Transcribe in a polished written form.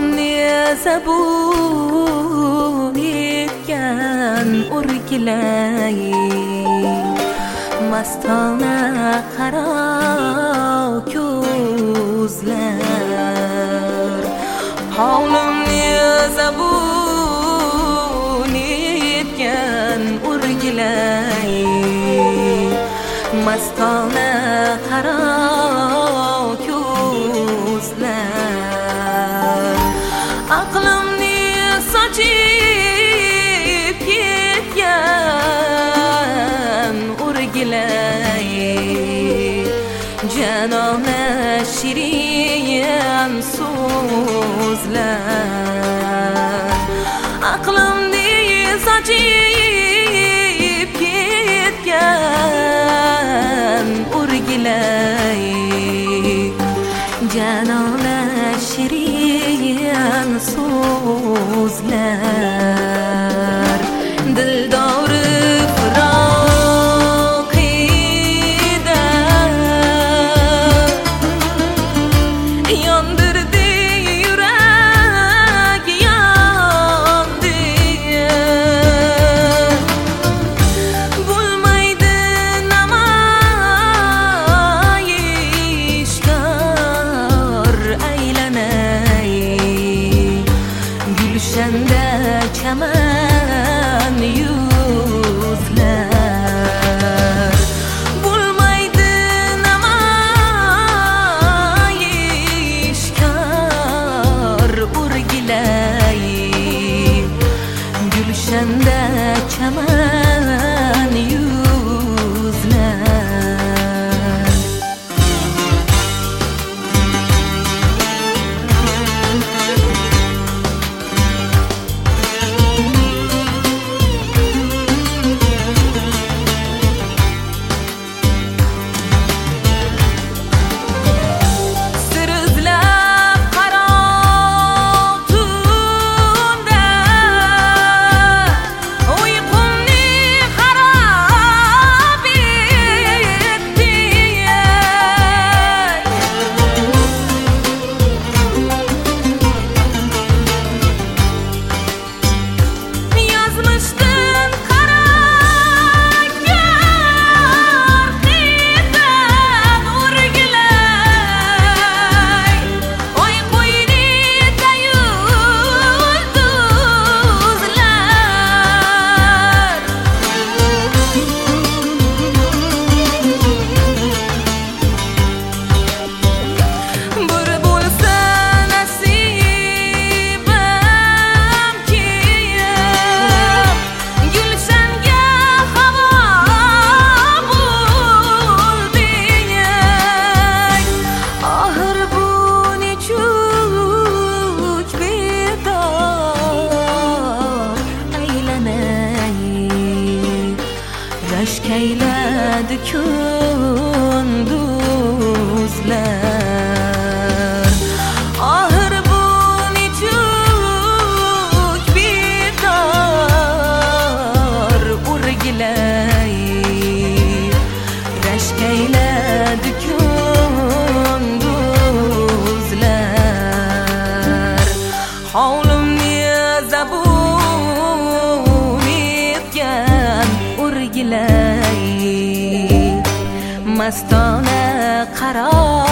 Hovlimni zabun etgan o'rgilay, mastona qaro ko'zlar. Hovlimni zabun etgan o'rgilay, mastona qaro ko'zlar. Aqlimni sochib ketgan o'rgilay, janona shirin so'zlar. Aqlimni sochib ketgan o'rgilay, janona shirin so'zlar. Dildori firoqida yondirdi yurak, yondi. Bo'lmaydi namoyishkor aylanay, gulshanda chaman yuzlar. Bo'lmaydi namoyishkor o'rgilay, gulshanda chaman yuzlar. Rashkayladi kunduzlar. Ahir bu nechuk bedor o'rgilay, rashkayladi kunduzlar. Hovlimni zabun etgan o'rgilay, mastona qaro